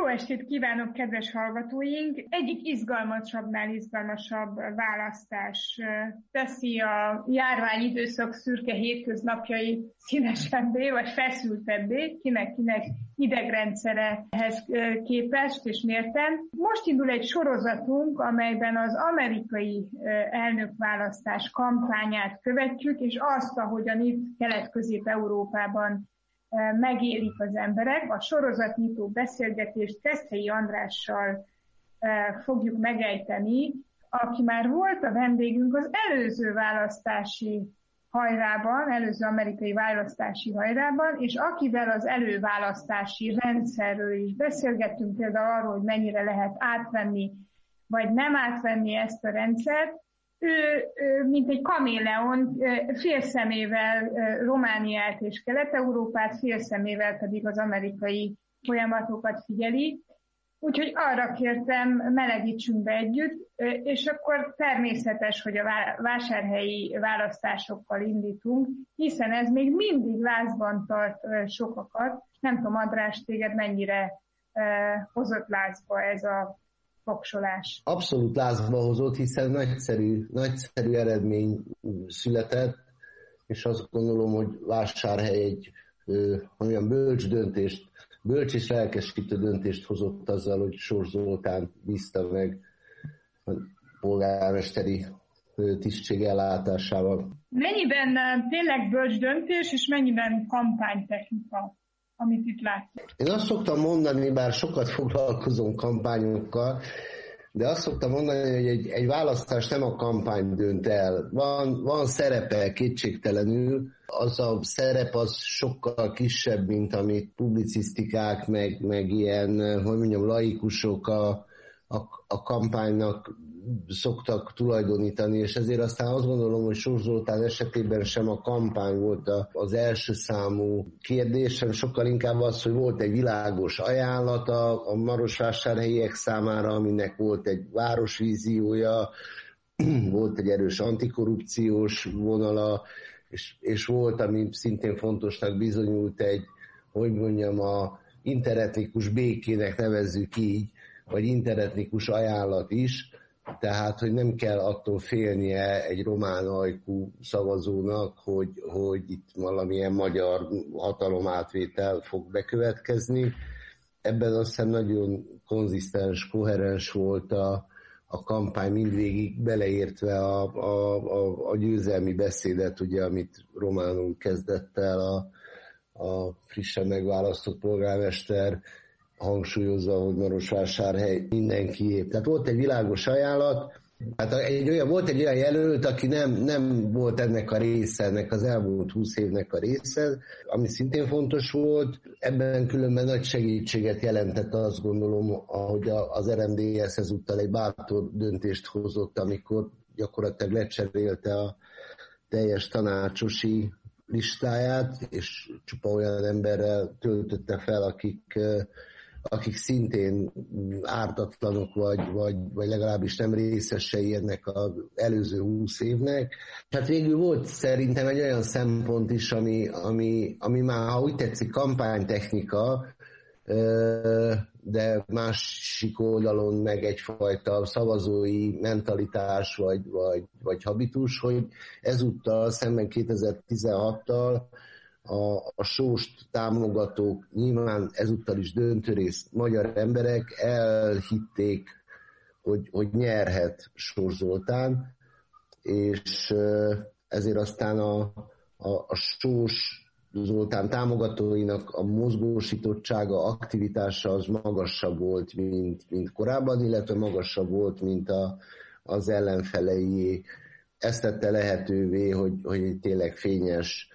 Jó estét kívánok, kedves hallgatóink! Egyik izgalmasabbnál izgalmasabb választás teszi a járványidőszak szürke hétköznapjait színesebbé, vagy feszültebbé, kinek idegrendszerehez képest és mérten. Most indul egy sorozatunk, amelyben az amerikai elnökválasztás kampányát követjük, és azt, ahogyan itt Kelet-Közép-Európában megélik az emberek. A sorozatnyitó beszélgetést Keszthelyi Andrással fogjuk megejteni, aki már volt a vendégünk az előző amerikai választási hajrában, és akivel az előválasztási rendszerről is beszélgettünk, például arról, hogy mennyire lehet átvenni, vagy nem átvenni ezt a rendszert. Ő mint egy kaméleon, félszemével Romániát és Kelet-Európát, félszemével pedig az amerikai folyamatokat figyeli. Úgyhogy arra kértem, melegítsünk be együtt, és akkor természetes, hogy a vásárhelyi választásokkal indítunk, hiszen ez még mindig lázban tart sokakat. Nem tudom, András, téged mennyire hozott lázba ez a voksolás? Abszolút lázba hozott, hiszen nagyszerű eredmény született, és azt gondolom, hogy Vásárhely egy olyan bölcs és lelkesítő döntést hozott azzal, hogy Sors Zoltán bízta meg a polgármesteri tisztség ellátásával. Mennyiben tényleg bölcs döntés, és mennyiben kampánytechnika, amit itt látszik? Én azt szoktam mondani, bár sokat foglalkozom kampányokkal, de azt szoktam mondani, hogy egy választás nem a kampány dönt el. Van szerepe kétségtelenül, az a szerep az sokkal kisebb, mint amit publicisztikák, meg ilyen, hogy mondjam, laikusok a kampánynak szoktak tulajdonítani, és ezért aztán azt gondolom, hogy Sors Zoltán esetében sem a kampány volt az első számú kérdés, hanem sokkal inkább az, hogy volt egy világos ajánlata a marosvásárhelyiek számára, aminek volt egy városvíziója, volt egy erős antikorrupciós vonala, és volt, ami szintén fontosnak bizonyult a interetnikus békének nevezzük így, vagy interetnikus ajánlat is, tehát, hogy nem kell attól félnie egy román ajkú szavazónak, hogy itt valamilyen magyar hatalomátvétel fog bekövetkezni. Ebben azt hiszem nagyon konzisztens, koherens volt a kampány mindvégig, beleértve a győzelmi beszédet, ugye, amit románul kezdett el a frissen megválasztott polgármester, hangsúlyozza, hogy Marosvásárhely mindenkié. Tehát volt egy világos ajánlat, hát volt egy olyan jelölt, aki nem volt ennek a része, ennek az elmúlt 20 évnek a része, ami szintén fontos volt. Ebben különben nagy segítséget jelentett, azt gondolom, ahogy az RMDSZ ezúttal egy bátor döntést hozott, amikor gyakorlatilag lecserélte a teljes tanácsosi listáját, és csupa olyan emberrel töltötte fel, akik szintén ártatlanok, vagy legalábbis nem részesei ennek az előző 20 évnek. Hát végül volt szerintem egy olyan szempont is, ami már, ha úgy tetszik, kampánytechnika, de másik oldalon meg egyfajta szavazói mentalitás, vagy habitus, hogy ezúttal szemben 2016-tal a Sóst támogatók, nyilván ezúttal is döntőrészt magyar emberek elhitték, hogy nyerhet Sors Zoltán, és ezért aztán a Sós Zoltán támogatóinak a mozgósítottsága, aktivitása az magasabb volt, mint korábban, illetve magasabb volt, mint az ellenfeleié. Ezt tette lehetővé, hogy egy tényleg fényes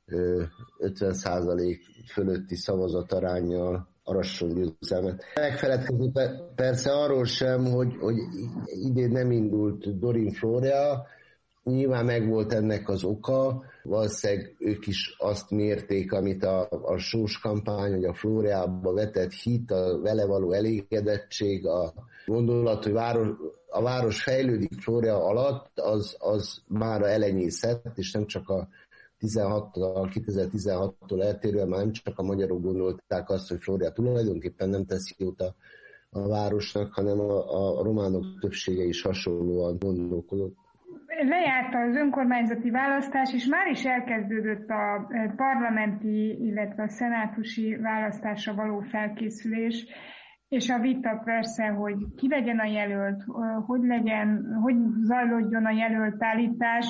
50% fölötti szavazataránnyal arasson győzelmet. Megfeledkezik persze arról sem, hogy idén nem indult Dorin Florea, nyilván megvolt ennek az oka, valószínűleg ők is azt mérték, amit a Sós kampány, hogy a Floreába vetett hit, a vele való elégedettség, a gondolat, hogy a város fejlődik Florea alatt, az mára elenyészett, és nem csak a 2016-tól eltérően már nem csak a magyarok gondolták azt, hogy Flória tulajdonképpen nem tesz jót a városnak, hanem a románok többsége is hasonlóan gondolkodott. Lejárt az önkormányzati választás, és már is elkezdődött a parlamenti, illetve a szenátusi választásra való felkészülés, és a vita persze, hogy ki legyen a jelölt, hogy zajlódjon a jelöltállítás.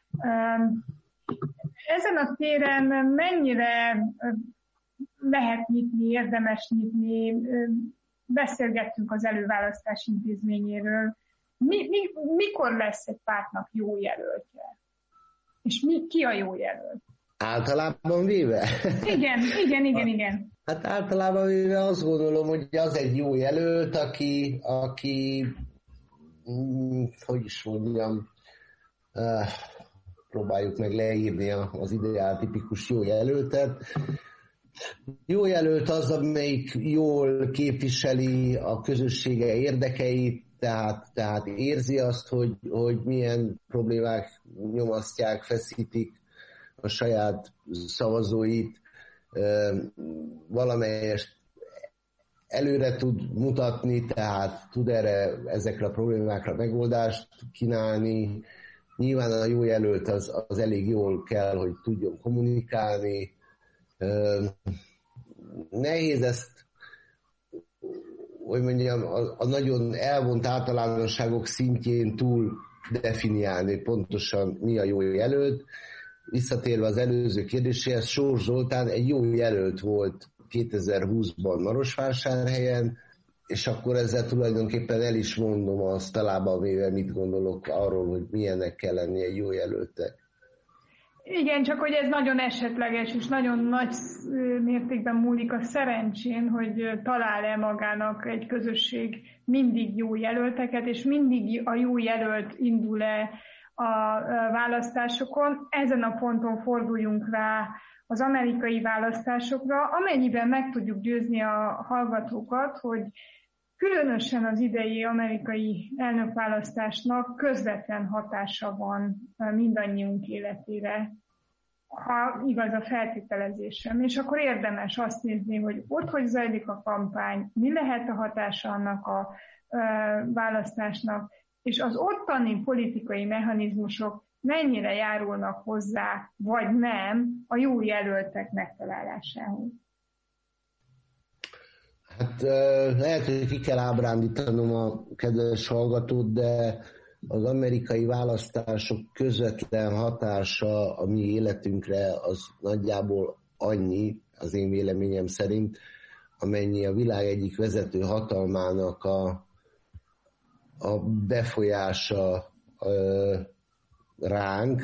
Ezen a téren mennyire lehet nyitni, érdemes nyitni? Beszélgettünk az előválasztás intézményéről. Mikor lesz egy pártnak jó jelöltje? És ki a jó jelölt? Általában véve? Igen. Hát általában véve azt gondolom, hogy az egy jó jelölt, aki hogy is mondjam, próbáljuk meg leírni az ideál tipikus jó jelöltet. Jó jelölt az, amelyik jól képviseli a közössége érdekeit, tehát érzi azt, hogy milyen problémák nyomasztják, feszítik a saját szavazóit, valamelyest előre tud mutatni, tehát tud ezekre a problémákra megoldást kínálni. Nyilván a jó jelölt az elég jól kell, hogy tudjon kommunikálni. Nehéz ezt, hogy mondjam, a nagyon elvont általánosságok szintjén túl definiálni pontosan mi a jó jelölt. Visszatérve az előző kérdéséhez, Sós Zoltán egy jó jelölt volt 2020-ban Marosvásárhelyen, és akkor ezzel tulajdonképpen el is mondom azt talában véve, mit gondolok arról, hogy milyennek kell lenni egy jó jelöltek. Igen, csak hogy ez nagyon esetleges, és nagyon nagy mértékben múlik a szerencsén, hogy talál-e magának egy közösség mindig jó jelölteket, és mindig a jó jelölt indul-e a választásokon. Ezen a ponton forduljunk rá az amerikai választásokra, amennyiben meg tudjuk győzni a hallgatókat, hogy különösen az idei amerikai elnökválasztásnak közvetlen hatása van mindannyiunk életére, ha igaz a feltételezésem. És akkor érdemes azt nézni, hogy ott hogy zajlik a kampány, mi lehet a hatása annak a választásnak, és az ottani politikai mechanizmusok mennyire járulnak hozzá, vagy nem, a jó jelöltek megtalálásához. Hát lehet, hogy ki kell ábrándítanom a kedves hallgatót, de az amerikai választások közvetlen hatása a mi életünkre az nagyjából annyi, az én véleményem szerint, amennyi a világ egyik vezető hatalmának a befolyása ránk.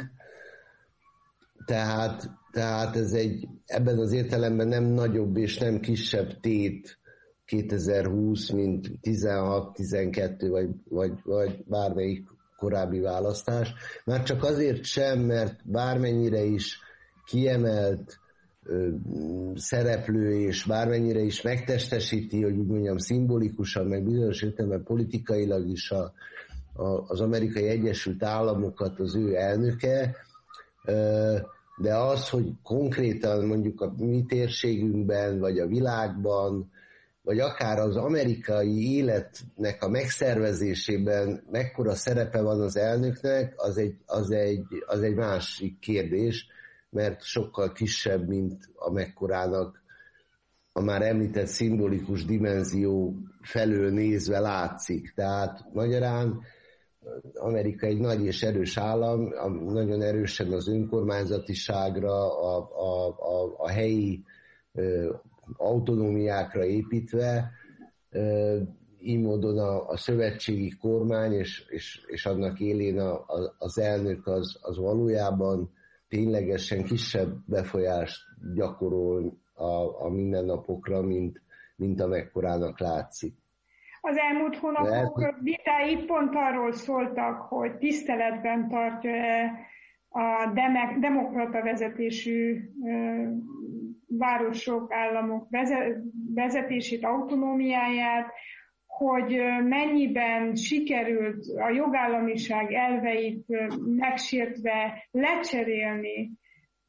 Tehát ez ebben az értelemben nem nagyobb és nem kisebb tét 2020, mint 16, 12 vagy bármelyik korábbi választás. Már csak azért sem, mert bármennyire is kiemelt szereplő, és bármennyire is megtestesíti, hogy úgy mondjam, szimbolikusan, meg bizonyos értelemben politikailag is az Amerikai Egyesült Államokat az ő elnöke, de az, hogy konkrétan mondjuk a mi térségünkben, vagy a világban, vagy akár az amerikai életnek a megszervezésében mekkora szerepe van az elnöknek, az egy másik kérdés, mert sokkal kisebb, mint amekkorának a már említett szimbolikus dimenzió felől nézve látszik. Tehát magyarán Amerika egy nagy és erős állam, nagyon erősen az önkormányzatiságra, a helyi autonómiákra építve, így módon a szövetségi kormány és annak élén az elnök az valójában ténylegesen kisebb befolyást gyakorol a mindennapokra, mint amekkorának látszik. Az elmúlt hónapok vitái pont arról szóltak, hogy tiszteletben tartja-e a demokrata vezetésű városok, államok vezetését, autonómiáját, hogy mennyiben sikerült a jogállamiság elveit megsértve lecserélni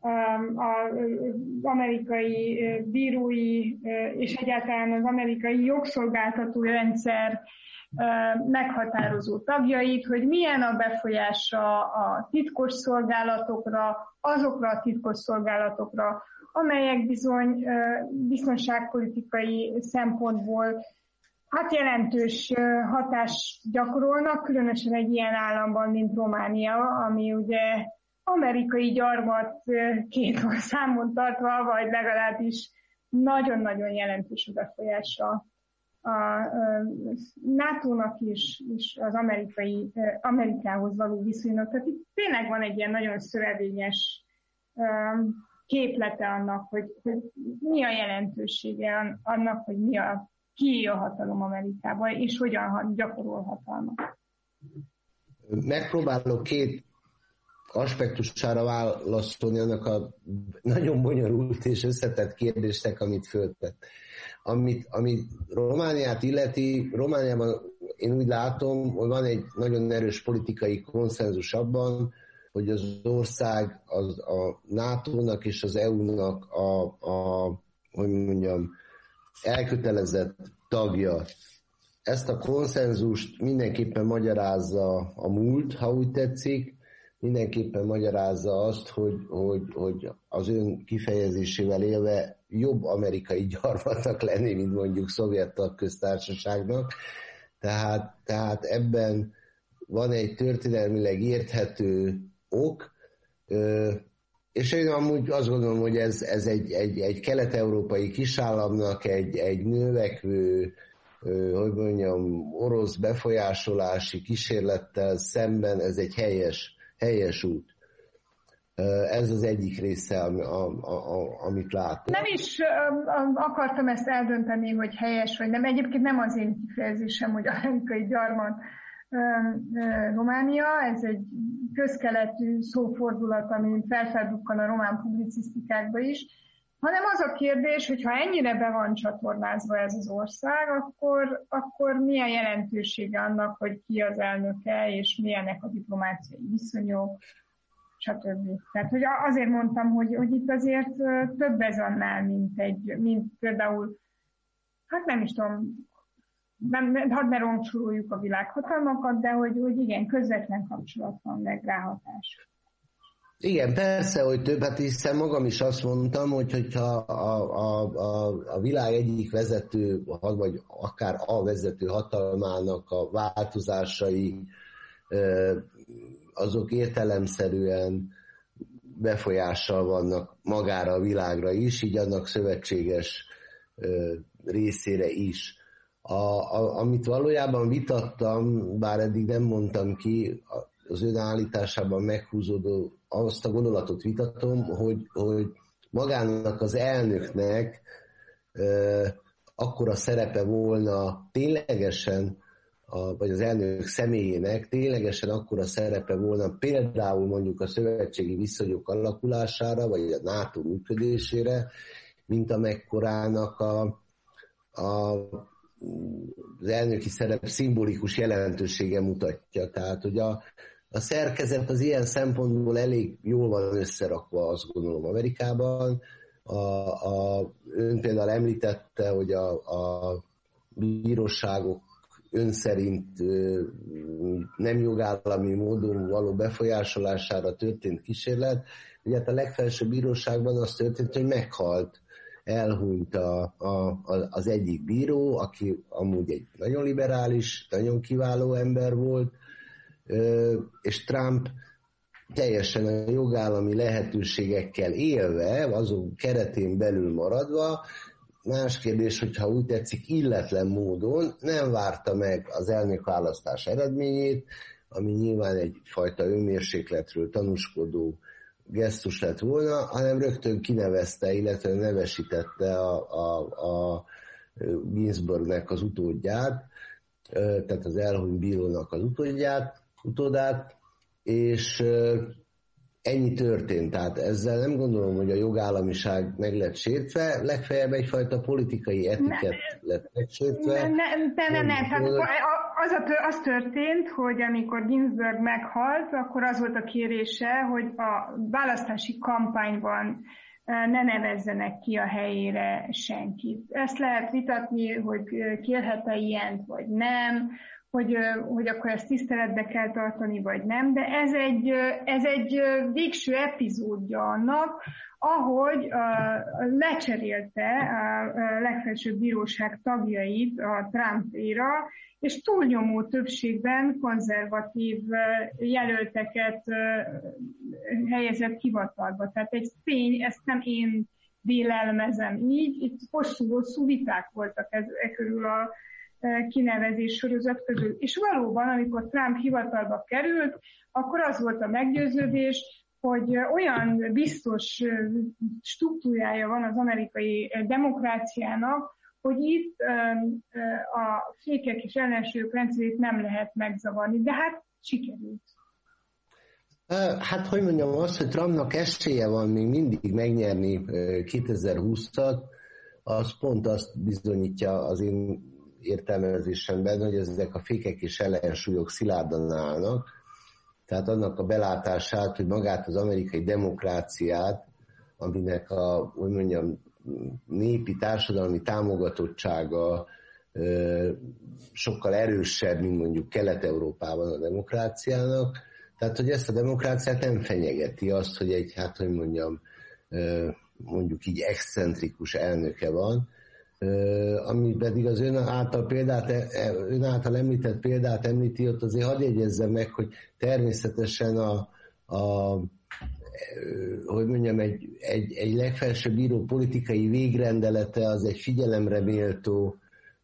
az amerikai bírói és egyáltalán az amerikai jogszolgáltató rendszer meghatározó tagjait, hogy milyen a befolyása a titkos szolgálatokra, azokra a titkos szolgálatokra, amelyek bizony biztonságpolitikai szempontból jelentős hatást gyakorolnak, különösen egy ilyen államban, mint Románia, ami ugye amerikai gyarmatként van számon tartva, vagy legalábbis nagyon-nagyon jelentős a befolyása a NATO-nak is, és az Amerikához való viszonynak. Tehát itt tényleg van egy ilyen nagyon szövevényes képlete annak, hogy mi a jelentősége annak, hogy ki a hatalom Amerikában, és hogyan gyakorol hatalmat. Megpróbálok két aspektusára válaszolni annak a nagyon bonyolult és összetett kérdésnek, amit föltett. Amit Romániát illeti, Romániában én úgy látom, hogy van egy nagyon erős politikai konszenzus abban, hogy az ország a NATO-nak és az EU-nak hogy mondjam, elkötelezett tagja. Ezt a konszenzust mindenképpen magyarázza a múlt, ha úgy tetszik, mindenképpen magyarázza azt, hogy az ön kifejezésével élve jobb amerikai gyarmatnak lenni, mint mondjuk szovjet tagköztársaságnak. Tehát ebben van egy történelmileg érthető ok, és én amúgy azt gondolom, hogy ez egy kelet-európai kisállamnak egy növekvő, hogy mondjam, orosz befolyásolási kísérlettel szemben ez egy helyes út. Ez az egyik része, amit látom. Nem is akartam ezt eldönteni, hogy helyes vagy nem. Egyébként nem az én kifejezésem, hogy amerikai gyarmat Románia, ez egy közkeletű szófordulat, ami felfelbukkan a román publicisztikákba is, hanem az a kérdés, hogy ha ennyire be van csatornázva ez az ország, akkor mi a jelentősége annak, hogy ki az elnöke, és milyenek a diplomáciai viszonyok, stb. Tehát hogy azért mondtam, hogy itt azért több ez annál, mint például, nem is tudom, hadd ne roncsoljuk a világhatalmakat, de hogy igen, közvetlen kapcsolat van, meg ráhatás. Igen, persze, hogy többet, hiszen magam is azt mondtam, hogyha a világ egyik vezető, vagy akár a vezető hatalmának a változásai, azok értelemszerűen befolyással vannak magára a világra is, így annak szövetséges részére is. Amit valójában vitattam, bár eddig nem mondtam ki, az ön állításában meghúzódó azt a gondolatot vitatom, hogy magának az elnöknek akkora szerepe volna ténylegesen, vagy az elnök személyének ténylegesen akkora szerepe volna például mondjuk a szövetségi viszonyok alakulására, vagy a NATO működésére, mint amekkorának az elnöki szerep szimbolikus jelentősége mutatja. Tehát, hogy a szerkezet az ilyen szempontból elég jól van összerakva, azt gondolom, Amerikában. Ön például említette, hogy a bíróságok ön szerint nem jogállami módon való befolyásolására történt kísérlet. Ugye hát a legfelsőbb bíróságban az történt, hogy meghalt, elhunyt az egyik bíró, aki amúgy egy nagyon liberális, nagyon kiváló ember volt, és Trump teljesen a jogállami lehetőségekkel élve, azok keretén belül maradva, más kérdés, hogyha úgy tetszik, illetlen módon nem várta meg az elnökválasztás eredményét, ami nyilván egyfajta önmérsékletről tanúskodó gesztus lett volna, hanem rögtön kinevezte, illetve nevesítette a Ginsburgnek az utódját, tehát az elhunyt bírónak az utódát, és ennyi történt. Tehát ezzel nem gondolom, hogy a jogállamiság meg lett sértve, legfeljebb egyfajta politikai etikett lett megsértve. Nem. az történt, hogy amikor Ginsburg meghalt, akkor az volt a kérése, hogy a választási kampányban ne nevezzenek ki a helyére senkit. Ezt lehet vitatni, hogy kérhet-e ilyent, vagy nem, hogy akkor ezt tiszteletbe kell tartani, vagy nem, de ez egy végső epizódja annak, ahogy lecserélte a legfelsőbb bíróság tagjait a Trump-éra, és túlnyomó többségben konzervatív jelölteket helyezett hivatalba. Tehát egy tény, ezt nem én vélelmezem így, itt hosszú viták voltak körül a kinevezés sorozat közül. És valóban, amikor Trump hivatalba került, akkor az volt a meggyőződés, hogy olyan biztos struktúrája van az amerikai demokráciának, hogy itt a fékek és ellensúlyok rendszerét nem lehet megzavarni, de hát sikerült. Hát, hogy mondjam, az, hogy Trumpnak esélye van még mindig megnyerni 2020-at, az pont azt bizonyítja az én értelmezésemben, hogy ezek a fékek és ellensúlyok szilárdan állnak, tehát annak a belátását, hogy magát az amerikai demokráciát, aminek a, hogy mondjam, népi társadalmi támogatottsága sokkal erősebb, mint mondjuk Kelet-Európában a demokráciának, tehát hogy ezt a demokráciát nem fenyegeti azt, hogy egy, hát hogy mondjam, mondjuk így excentrikus elnöke van, ami pedig az ön által említett példát említi, ott azért hadd jegyezzem meg, hogy természetesen hogy mondjam, egy legfelsőbb bíró politikai végrendelete az egy figyelemre méltó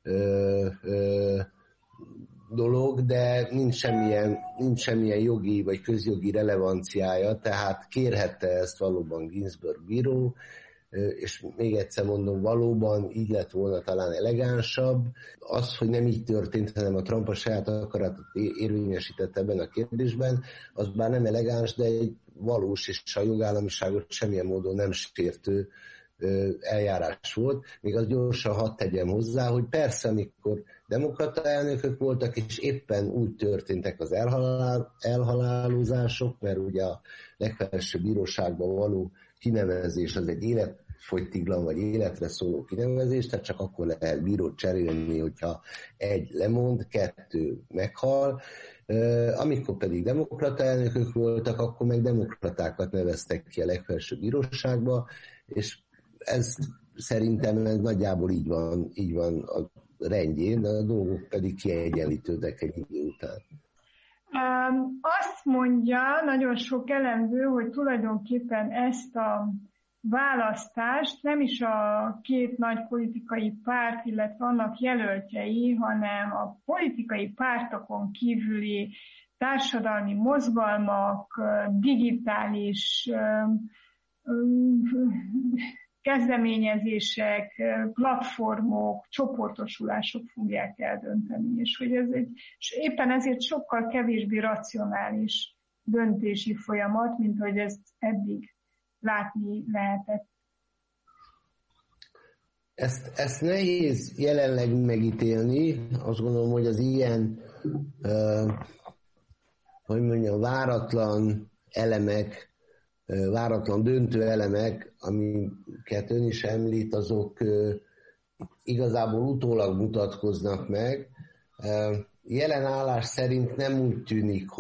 dolog, de nincs semmilyen jogi vagy közjogi relevanciája, tehát kérhette ezt valóban Ginsburg bíró, és még egyszer mondom, valóban így lett volna talán elegánsabb. Az, hogy nem így történt, hanem a Trump a saját akaratot érvényesített ebben a kérdésben, az bár nem elegáns, de egy valós és a jogállamiságot semmilyen módon nem sértő eljárás volt. Még az gyorsan hadd tegyem hozzá, hogy persze, amikor demokrata elnökök voltak, és éppen úgy történtek az elhalálozások, mert ugye a legfelsőbb bíróságban való kinevezés az egy életfogytiglan vagy életre szóló kinevezés, tehát csak akkor lehet bírót cserélni, hogyha egy lemond, kettő meghal. Amikor pedig demokrata elnökök voltak, akkor meg demokratákat neveztek ki a legfelsőbb bíróságba, és ez szerintem ez nagyjából így van a rendjén, de a dolgok pedig kiegyenlítődnek egy idő után. Azt mondja nagyon sok elemző, hogy tulajdonképpen ezt a választást nem is a két nagy politikai párt, illetve annak jelöltjei, hanem a politikai pártokon kívüli társadalmi mozgalmak, digitális kezdeményezések, platformok, csoportosulások fogják eldönteni, és hogy és éppen ezért sokkal kevésbé racionális döntési folyamat, mint hogy ezt eddig látni lehetett. Ezt nehéz jelenleg megítélni. Azt gondolom, hogy az ilyen hogy mondjam, váratlan elemek, váratlan döntő elemek, amiket ön is említ, azok igazából utólag mutatkoznak meg. Jelen állás szerint nem úgy tűnik,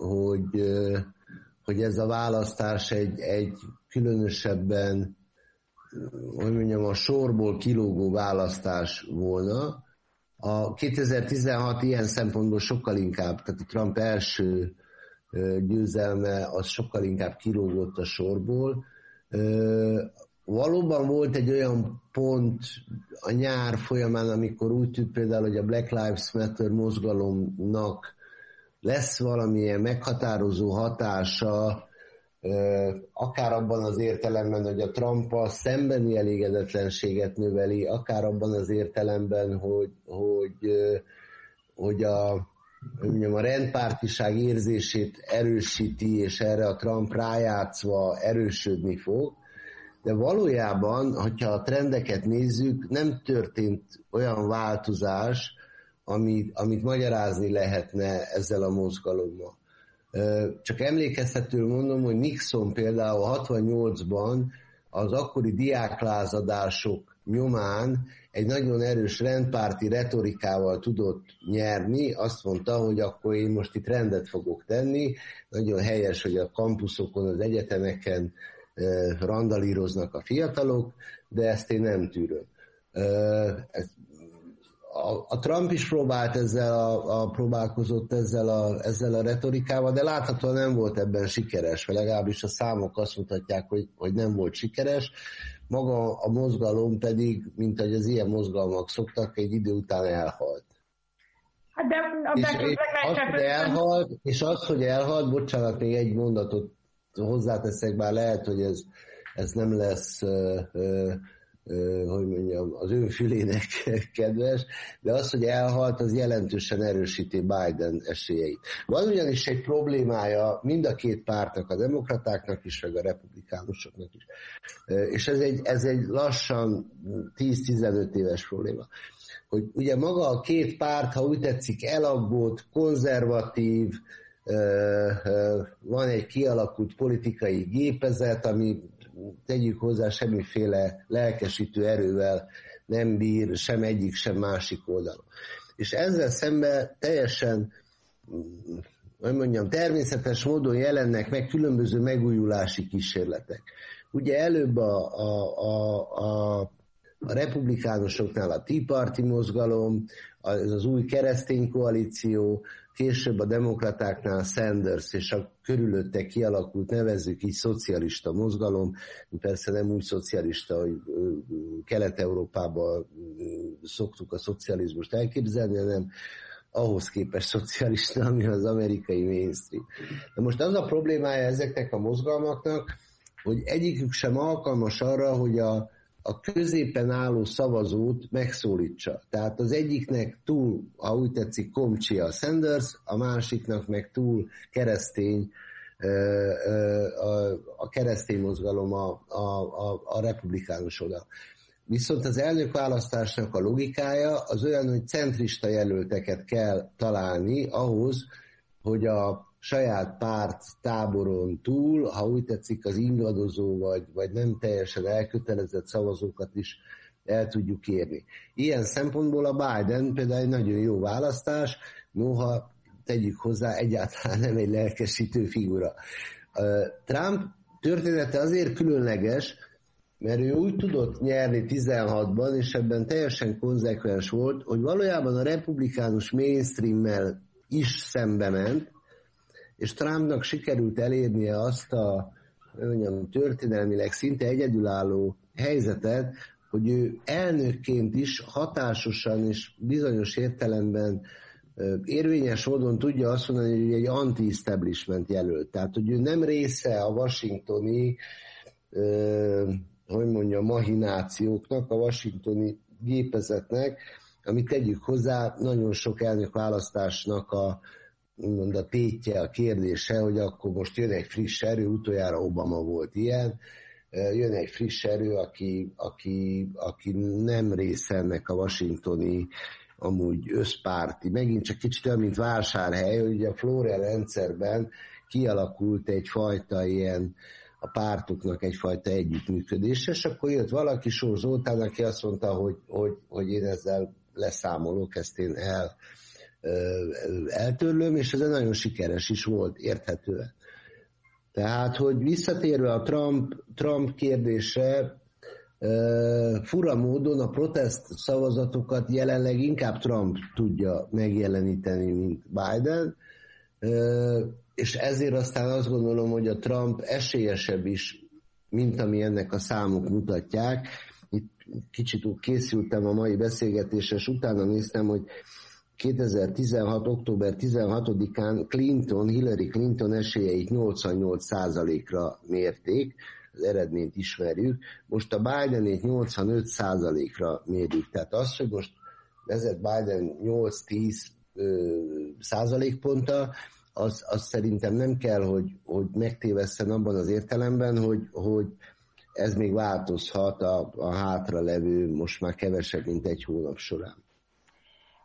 hogy ez a választás egy különösebben, hogy mondjam, a sorból kilógó választás volna. A 2016 ilyen szempontból sokkal inkább, tehát a Trump első győzelme az sokkal inkább kilógott a sorból. Valóban volt egy olyan pont a nyár folyamán, amikor úgy tűnt például, hogy a Black Lives Matter mozgalomnak lesz valamilyen meghatározó hatása, akár abban az értelemben, hogy a Trumppal szembeni elégedetlenséget növeli, akár abban az értelemben, hogy a rendpártiság érzését erősíti, és erre a Trump rájátszva erősödni fog. De valójában, hogyha a trendeket nézzük, nem történt olyan változás, amit magyarázni lehetne ezzel a mozgalommal. Csak emlékeztetőül mondom, hogy Nixon például 68-ban az akkori diáklázadások nyomán egy nagyon erős rendpárti retorikával tudott nyerni. Azt mondta, hogy akkor én most itt rendet fogok tenni. Nagyon helyes, hogy a kampuszokon, az egyetemeken randalíroznak a fiatalok, de ezt én nem tűröm. A Trump is próbált próbálkozott ezzel a retorikával, de láthatóan nem volt ebben sikeres, vagy legalábbis a számok azt mutatják, hogy nem volt sikeres. Maga a mozgalom pedig, mint ahogy az ilyen mozgalmak szoktak, egy idő után elhalt. Hát de hogy elhalt, bocsánat, még egy mondatot hozzáteszek, bár lehet, hogy ez nem lesz hogy mondjam, az ön fülének kedves, de az, hogy elhalt, az jelentősen erősíti Biden esélyeit. Van ugyanis egy problémája mind a két pártnak, a demokratáknak is, meg a republikánusoknak is. És ez egy lassan 10-15 éves probléma. Hogy ugye maga a két párt, ha úgy tetszik, elaggódt, konzervatív, van egy kialakult politikai gépezet, ami tegyük hozzá semmiféle lelkesítő erővel nem bír sem egyik, sem másik oldalon. És ezzel szemben teljesen, hogy mondjam, természetes módon jelennek meg különböző megújulási kísérletek. Ugye előbb a republikánusoknál a Tea Party mozgalom, ez az új keresztény koalíció, később a demokratáknál Sanders és a körülötte kialakult, nevezzük így, szocialista mozgalom, persze nem úgy szocialista, hogy Kelet-Európában szoktuk a szocializmust elképzelni, hanem ahhoz képest szocialista, ami az amerikai mainstream. De most az a problémája ezeknek a mozgalmaknak, hogy egyikük sem alkalmas arra, hogy a középen álló szavazót megszólítsa. Tehát az egyiknek túl, ha úgy tetszik, komcsi a Sanders, a másiknak meg túl keresztény, a keresztény mozgalom a republikánus oldal. Viszont az elnökválasztásnak a logikája az olyan, hogy centrista jelölteket kell találni ahhoz, hogy a saját párt táboron túl, ha úgy tetszik, az ingadozó vagy nem teljesen elkötelezett szavazókat is el tudjuk érni. Ilyen szempontból a Biden például egy nagyon jó választás, noha tegyük hozzá, egyáltalán nem egy lelkesítő figura. Trump története azért különleges, mert ő úgy tudott nyerni 16-ban, és ebben teljesen konzekvens volt, hogy valójában a republikánus mainstreammel is szembe ment, és Trumpnak sikerült elérnie azt a történelmileg szinte egyedülálló helyzetet, hogy ő elnökként is hatásosan és bizonyos értelemben érvényes módon tudja azt mondani, hogy egy anti-establishment jelölt. Tehát, hogy ő nem része a washingtoni mahinációknak, a washingtoni gépezetnek, amit tegyük hozzá, nagyon sok elnökválasztásnak a tétje, a kérdése, hogy akkor most jön egy friss erő, utoljára Obama volt ilyen, jön egy friss erő, aki nem része ennek a washingtoni, amúgy összpárti, megint csak kicsit olyan, mint Vásárhely, hogy a Florida rendszerben kialakult egyfajta ilyen, a pártoknak egyfajta együttműködés, és akkor jött valaki, Sór Zoltán, aki azt mondta, hogy én ezzel leszámolok, ezt én eltörlöm, és ez nagyon sikeres is volt, érthetően. Tehát, hogy visszatérve a Trump kérdésre, fura módon a protest szavazatokat jelenleg inkább Trump tudja megjeleníteni, mint Biden, és ezért aztán azt gondolom, hogy a Trump esélyesebb is, mint ami ennek a számok mutatják. Itt kicsit úgy készültem a mai beszélgetésre, és utána néztem, hogy 2016. október 16-án Hillary Clinton esélyeit 88%-ra mérték, az eredményt ismerjük, most a Bidenét 85%-ra mérjük. Tehát az, hogy most vezet Biden 8-10 százalékponttal, az szerintem nem kell, hogy megtévesszen abban az értelemben, hogy ez még változhat a hátralevő, most már kevesebb, mint egy hónap során. A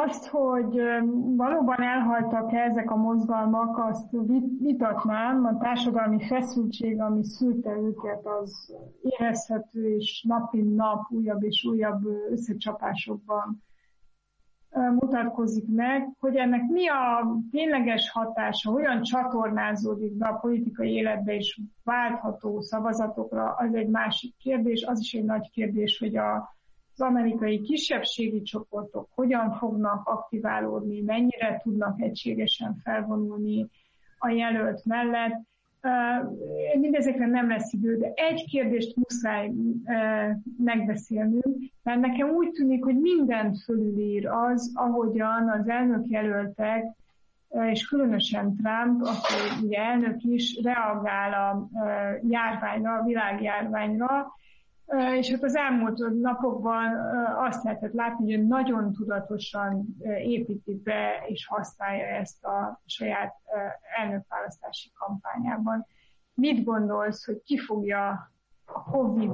Azt, hogy valóban elhaltak ezek a mozgalmak, azt vitatnám, a társadalmi feszültség, ami szülte őket, az érezhető, és nap mint nap újabb és újabb összecsapásokban mutatkozik meg, hogy ennek mi a tényleges hatása, hogyan csatornázódik be a politikai életbe és váltható szavazatokra, az egy másik kérdés. Az is egy nagy kérdés, hogy az amerikai kisebbségi csoportok hogyan fognak aktiválódni, mennyire tudnak egységesen felvonulni a jelölt mellett. Mindezekre nem lesz idő, de egy kérdést muszáj megbeszélnünk, mert nekem úgy tűnik, hogy mindent fölülír az, ahogyan az elnökjelöltek, és különösen Trump, aki ugye elnök is, reagál a járványra, a világjárványra, és hát az elmúlt napokban azt lehetett látni, hogy nagyon tudatosan építi be és használja ezt a saját elnökválasztási kampányában. Mit gondolsz, hogy ki fogja a Covid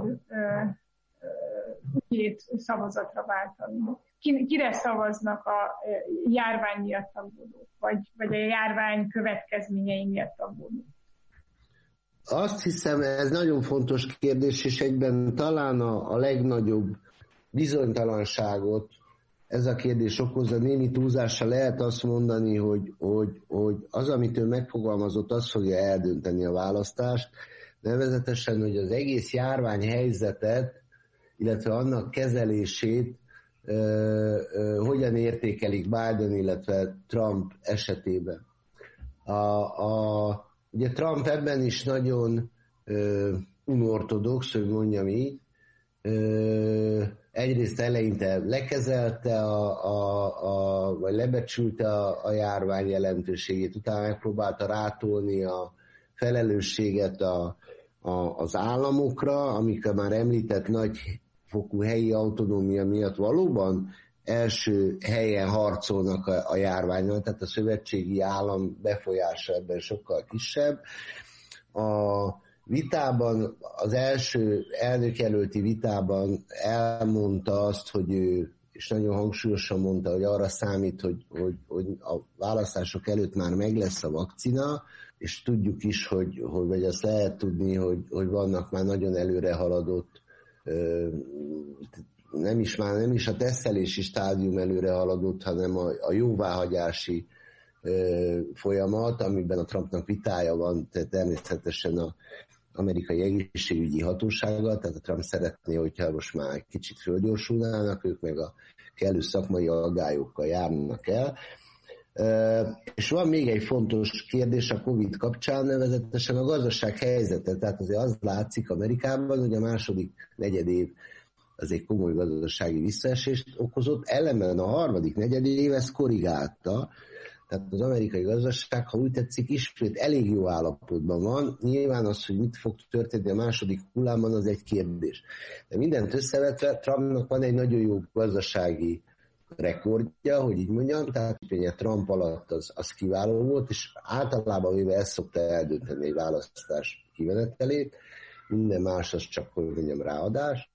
ügyét szavazatra váltani? Kire szavaznak a járvány miatt aggódók, vagy a járvány következményei miatt aggódók? Azt hiszem, ez nagyon fontos kérdés, és egyben talán a legnagyobb bizonytalanságot ez a kérdés okozza. Némi túlzással lehet azt mondani, hogy az, amit ő megfogalmazott, az fogja eldönteni a választást, nevezetesen, hogy az egész járványhelyzetet, illetve annak kezelését hogyan értékelik Biden, illetve Trump esetében. Ugye Trump ebben is nagyon unortodox, hogy mondjam így. Egyrészt eleinte lekezelte, vagy lebecsülte a járvány jelentőségét, utána megpróbálta rátolni a felelősséget az államokra, amikkel már említett nagyfokú helyi autonómia miatt valóban első helyen harcolnak a járványon, tehát a szövetségi állam befolyása ebben sokkal kisebb. A vitában, az első elnökjelölti vitában elmondta azt, hogy ő, és nagyon hangsúlyosan mondta, hogy arra számít, hogy a választások előtt már meg lesz a vakcina, és tudjuk is, vagy azt lehet tudni, hogy vannak már nagyon előre haladott, nem is a tesztelési stádium előre haladott, hanem a jóváhagyási folyamat, amiben a Trumpnak vitája van, természetesen az amerikai egészségügyi hatósággal, tehát a Trump szeretné, hogyha most már kicsit fölgyorsulnának, ők meg a kellő szakmai aggályokkal járnak el. És van még egy fontos kérdés a Covid kapcsán, nevezetesen a gazdaság helyzete. Tehát azért az látszik Amerikában, hogy a második negyedév az egy komoly gazdasági visszaesést okozott, ellenben a harmadik negyedév ezt korrigálta, tehát az amerikai gazdaság, ha úgy tetszik, ismét elég jó állapotban van. Nyilván az, hogy mit fog történni a második hullámban, az egy kérdés. De mindent összevetve, Trumpnak van egy nagyon jó gazdasági rekordja, hogy így mondjam, tehát hogy Trump alatt az kiváló volt, és általában véve ezt szokta eldönteni egy választás kimenetelét, minden más az csak, hogy mondjam, ráadás.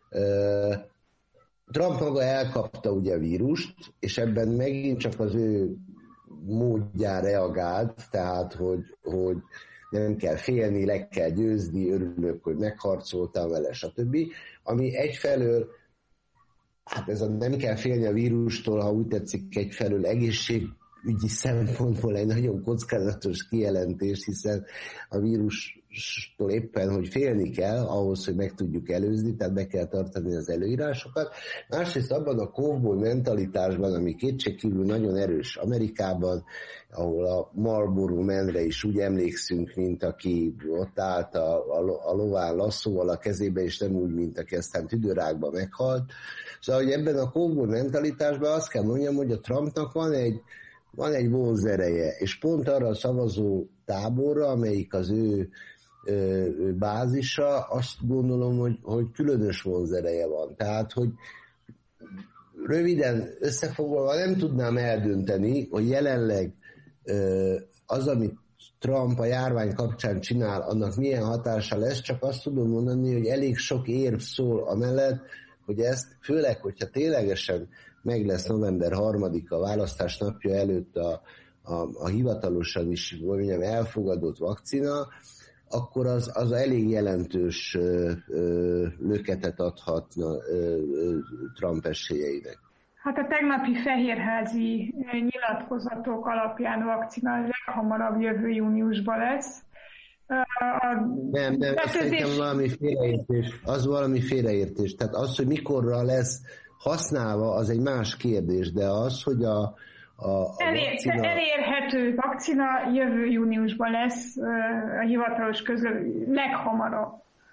Trump maga elkapta ugye a vírust, és ebben megint csak az ő módján reagált, tehát hogy nem kell félni, le kell győzni, örülök, hogy megharcoltam vele, stb. Ami egyfelől, hát ez a nem kell félni a vírustól, ha úgy tetszik, egyfelől egészségügyi szempontból egy nagyon kockázatos kijelentés, hiszen a vírustól éppen, hogy félni kell ahhoz, hogy meg tudjuk előzni, tehát be kell tartani az előírásokat. Másrészt abban a cowboy mentalitásban, ami kétségkívül nagyon erős Amerikában, ahol a Marlboro Man-re is úgy emlékszünk, mint aki ott állt a lován lasszóval a kezébe, és nem úgy, mint aki aztán tüdőrákba meghalt. Szóval, hogy ebben a cowboy mentalitásban azt kell mondjam, hogy a Trumpnak van egy vonzereje, és pont arra a szavazó táborra, amelyik az ő bázisa, azt gondolom, hogy különös vonzereje van. Tehát, hogy röviden összefoglalva nem tudnám eldönteni, hogy jelenleg az, amit Trump a járvány kapcsán csinál, annak milyen hatása lesz, csak azt tudom mondani, hogy elég sok érv szól amellett, hogy ezt, főleg, hogyha ténylegesen meg lesz november 3-a választás napja előtt a hivatalosan is mondjam, elfogadott vakcina, akkor az elég jelentős löketet adhatna Trump esélyeinek. Hát a tegnapi fehérházi nyilatkozatok alapján vakcina leghamarabb jövő júniusban lesz. Nem, szerintem valami félreértés. Tehát az, hogy mikorra lesz használva, az egy más kérdés, de az, hogy a vakcina... Elérhető vakcina jövő júniusban lesz a hivatalos közül leghamarabb.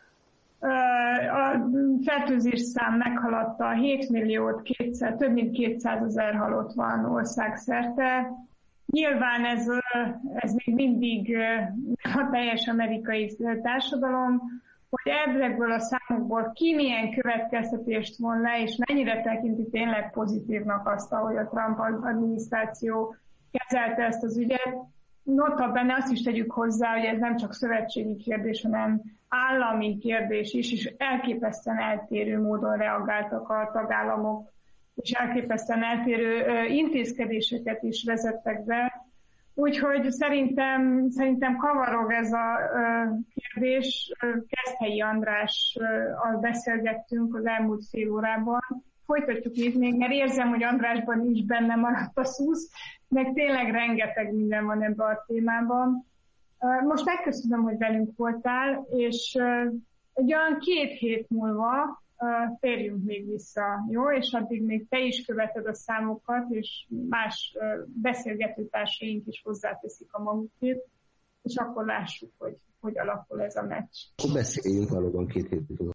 A fertőzés szám meghaladta 7 milliót, több mint 200 000 halott van országszerte. Nyilván ez még mindig a teljes amerikai társadalom, hogy ebből a számokból ki milyen következtetést von le, és mennyire tekinti tényleg pozitívnak azt, ahogy a Trump adminisztráció kezelte ezt az ügyet. Notabene azt is tegyük hozzá, hogy ez nem csak szövetségi kérdés, hanem állami kérdés is, és elképesztően eltérő módon reagáltak a tagállamok, és elképesztően eltérő intézkedéseket is vezettek be. Úgyhogy szerintem kavarog ez a kérdés. Keszthelyi Andrással beszélgettünk az elmúlt fél órában. Folytatjuk még, mert érzem, hogy Andrásban is benne maradt a szusz, meg tényleg rengeteg minden van ebben a témában. Most megköszönöm, hogy velünk voltál, és egy olyan 2 hét múlva térjünk még vissza, jó? És addig még te is követed a számokat, és más beszélgetőtársaink is hozzáteszik a magukét, és akkor lássuk, hogy alakul ez a meccs. Akkor beszéljünk valóban 2 hét múlva.